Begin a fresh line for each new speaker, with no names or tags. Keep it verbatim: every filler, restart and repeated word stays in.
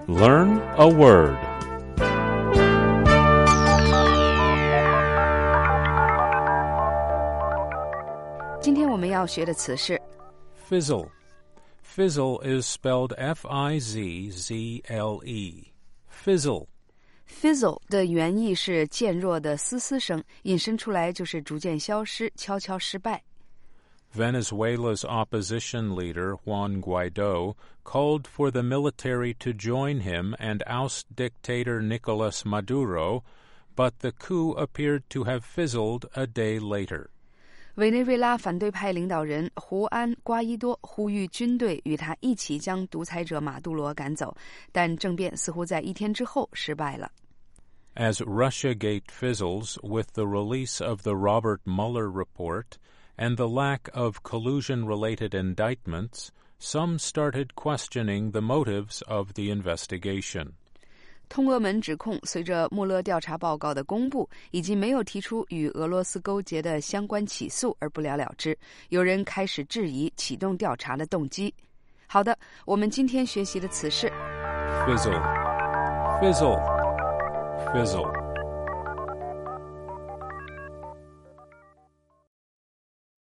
Learn a word.
Today 今天我们要学的词是
Fizzle. Fizzle is spelled F I Z Z L E. Fizzle.
Fizzle 的原意是渐弱的嘶嘶声，引申出来就是逐渐消失，悄悄失败。
Venezuela's opposition leader, Juan Guaido, called for the military to join him and oust dictator Nicolas Maduro, but the coup appeared to have fizzled a day later.
委内瑞拉反对派领导人胡安·瓜伊多呼吁军队与他一起将独裁者马杜罗赶走，但政变似乎在一天之后失败了。
As Russiagate fizzles with the release of the Robert Mueller report and the lack of collusion-related indictments, some started questioning the motives of the investigation.
通俄门指控随着穆勒调查报告的公布，以及没有提出与俄罗斯勾结的相关起诉而不了了之，有人开始质疑启动调查的动机。好的，我们今天学习的词是
Fizzle. Fizzle. Fizzle.